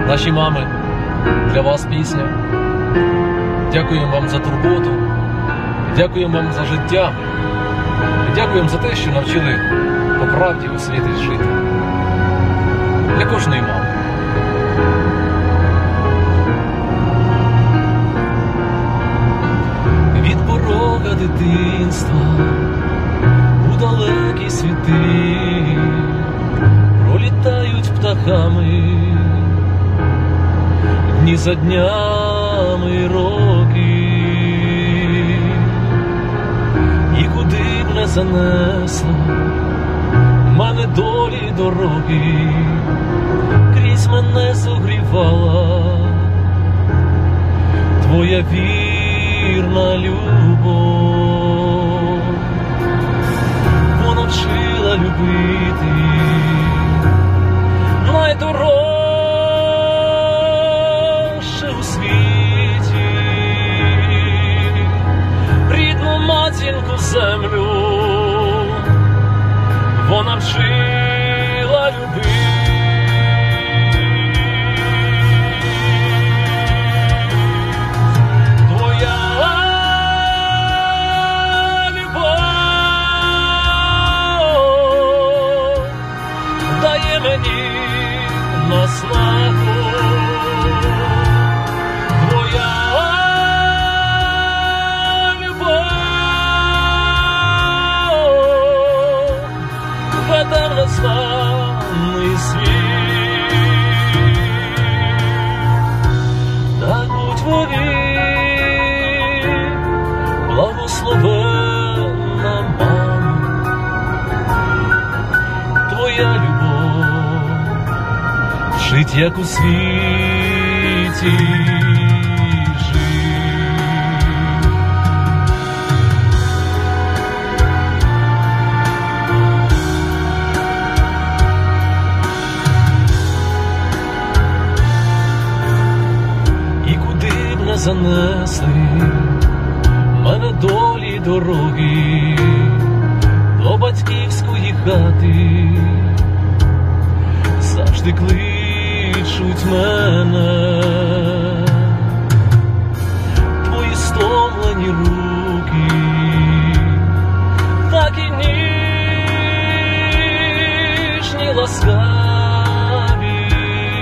Наші мами, для вас пісня. Дякуємо вам за турботу, дякуємо вам за життя, дякуємо за те, що навчили по правді у світі жити. Для кожної мами. Від порога дитинства у далекі світи пролітають птахами дні за днями роки, і куди б не занесло мене долі дороги, крізь мене зогрівала твоя вірна любов. Вона вчила любити найдорожче у світі, рідну матінку землю. Вона вчила любити. Дає мені наснагу твоя любов, веде в незнаний світ. Так будь вовік благословенна мама, твоя любов жить, як у світі жить. І куди б не занесли мене долі дороги, до батьківської хати завжди кличуть мене твої стомлені руки, так і ніжні, ласкаві,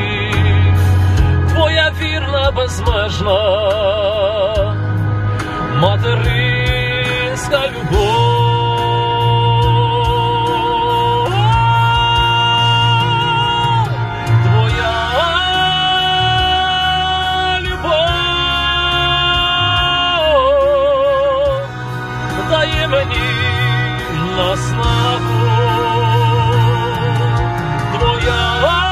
твоя вірна, безмежна материнська любов. Дає мені наснагу твоя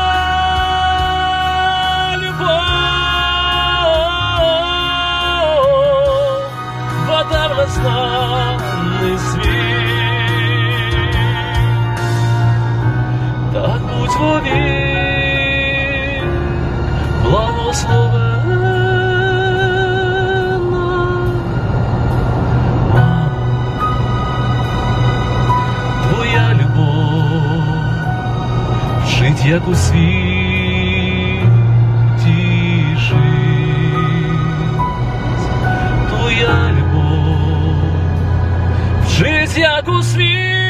любов, веде в незнаний світ. Так будь вовік благословенна. Жить, як у світі жить, твоя любов, жить, як у світі.